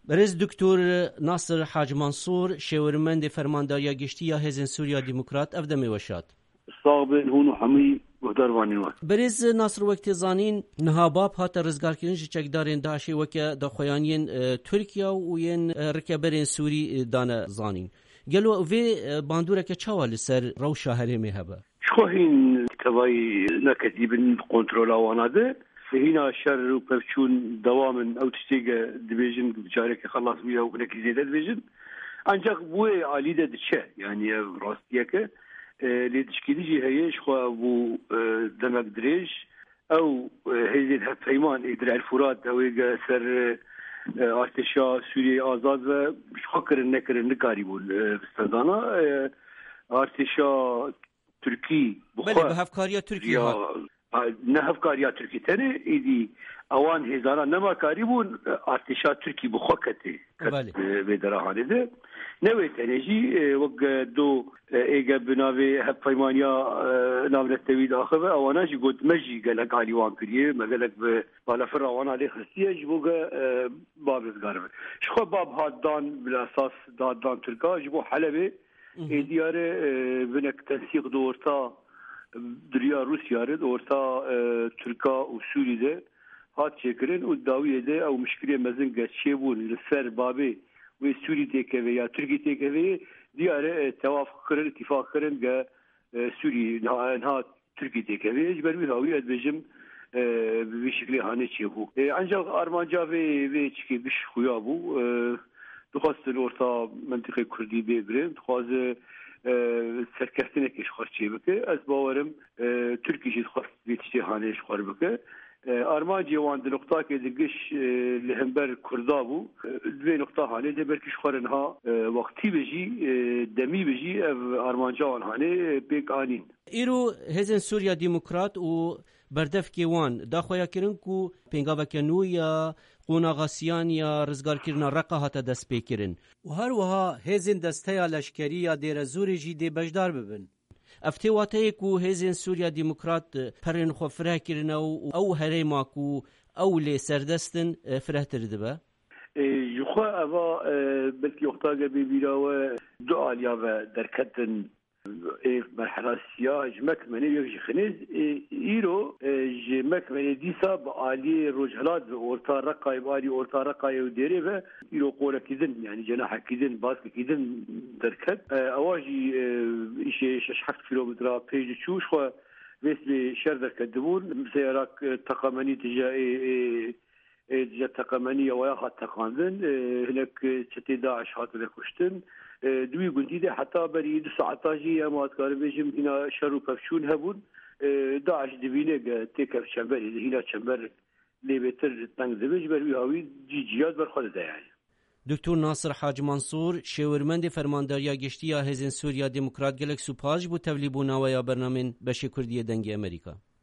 برز دکتور ناصر حاج منصور شورمند فرمانداریا گشتی یا هزن سوریا ديمقراط افدمی وشات صابن هون حمی گهداروانی وات برز ناصر وقت زانین نهاباب هات رزگارکرین چکدارین داعشی وکه دخویانین ترکیا و ین رکبرین سوری دانه زانین گلو وی باندوره که چوال سر روشا هرمی هبه شخوهین تبای نکتیبن کنترول آواناده هنا شر و پفچون دوامن او تشتیگه دبیجن بجاره که خلاص بیا و نکی زیده دبیجن انجاق بوی عالی ده چه یعنی راستیه که لتشكيل جي هيش خو ابو دمك دريج او هيزيد هفيمان ادرا الفرات او سر ارتشا سوريا آزاد و شخكر النكر النكاري بول بستدانا ارتشا تركي بله بهفكاريا تركي نه هفكاريا تركي تاني ايدي اوان هزارا نما كاري بول ارتشا تركي بخوكتي بدراهانه ده نوی تنجی وقت دو ایجا بناوی هب فیمانیا نامرت توید آخر آوانا جی گود مجی گلک علیوان کریه مگلک به بالا فر آوانا علی خستیه جبوگه بابزگاره شخو باب هادان بالاساس دادان ترکا جبو حلبه دیاره بنک تنسیق دورتا دریا روسیاره دورتا ترکا و سوری ده هات چکرین و داویه ده او مشکلی مزنگه چه بون لسر بابه و سوری تکوی یا ترکی تکوی دیاره توافق کردن اتفاق کردن که سوری نه ترکی تکوی جبروی هاوی ادبجم به شکلی هانه چیه بو انجام آرمانجا و چکی بش خویا بو دخواست الورتا منطقه کردی بگیرم دخواست سرکستنه کش خواست چیه بکه از باورم ترکیشی دخواست بیتشتی هانه شخوار بکه آرمانجی وان در نقطه که دیگش لهمبر کردا بو دوی نقطه هانه دبرکش خورن ها وقتی بجی دمی بجی آرمانجا وان هانه بیک آنین ایرو هزن سوریا ديمقراط و بردف کیوان داخویا کرن کو پنگاوه کنو یا قوناغاسیان یا رزگار کرنا رقا هاتا دست پیکرن و هر وها هزن دسته لشکری یا دیر زوری جی دی بجدار ببن افتی واته کو هزن سوریا ديمقراط پرن خو فرح کرنا او هری ماکو او لی سردستن فرح تردبه یخوا اوا بلکی اختاق بیراوه دو آلیا و درکتن مرحله سیاه جمک منی یک خنیز ایرو جمک منی دیسا با عالی رجحلات و ارتا رقای باری ارتا رقای و دیره و ایرو قوله کیدن یعنی جناح کیدن باز کیدن درکت اواجی ایشه 6-7 کیلومتر پیج چوش خو ویسل شهر درکت دبون سیارک تقامنی تجاه تقامنی و یا خط تقاندن هناك چتی داعش هات لکشتن دوی گندی ده حتی بری 2 ساعت جی امات کار بجم اینا شروع پفشون هبون داعش دبینه تکف چنبر هینا چنبر لیبتر تنگ زبیج بروی هاوی جیاد بر خود ده یعنی دکتور ناصر حاج منصور شورمند فرمانداریا گشتی یا هزن سوریا ديمقراط گلک سوپاج بو تولیبونا و یا برنامه بشه کردی دنگ امریکا